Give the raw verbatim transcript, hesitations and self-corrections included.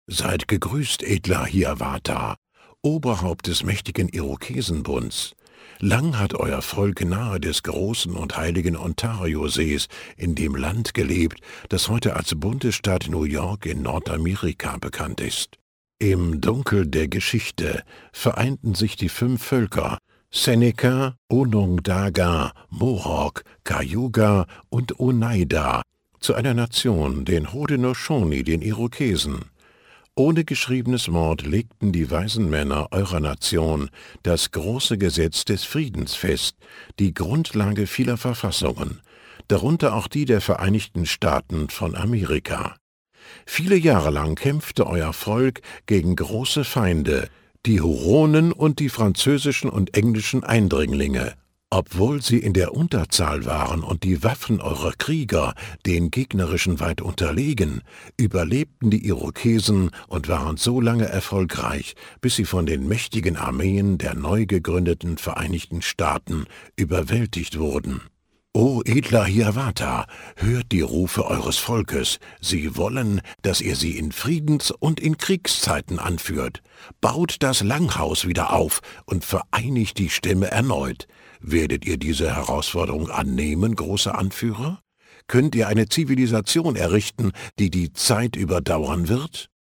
Seid gegrüßt, edler Hiawatha, Oberhaupt des mächtigen Irokesenbunds. Lang hat euer Volk nahe des großen und heiligen Ontariosees in dem Land gelebt, das heute als Bundesstaat New York in Nordamerika bekannt ist. Im Dunkel der Geschichte vereinten sich die fünf Völker Seneca, Onondaga, Mohawk, Cayuga und Oneida zu einer Nation, den Haudenosaunee, den Irokesen. Ohne geschriebenes Wort legten die weisen Männer eurer Nation das große Gesetz des Friedens fest, die Grundlage vieler Verfassungen, darunter auch die der Vereinigten Staaten von Amerika. Viele Jahre lang kämpfte euer Volk gegen große Feinde, die Huronen und die französischen und englischen Eindringlinge. Obwohl sie in der Unterzahl waren und die Waffen eurer Krieger den gegnerischen weit unterlegen, überlebten die Irokesen und waren so lange erfolgreich, bis sie von den mächtigen Armeen der neu gegründeten Vereinigten Staaten überwältigt wurden. O edler Hiawatha, hört die Rufe eures Volkes, sie wollen, dass ihr sie in Friedens- und in Kriegszeiten anführt. Baut das Langhaus wieder auf und vereinigt die Stämme erneut. Werdet ihr diese Herausforderung annehmen, großer Anführer? Könnt ihr eine Zivilisation errichten, die die Zeit überdauern wird?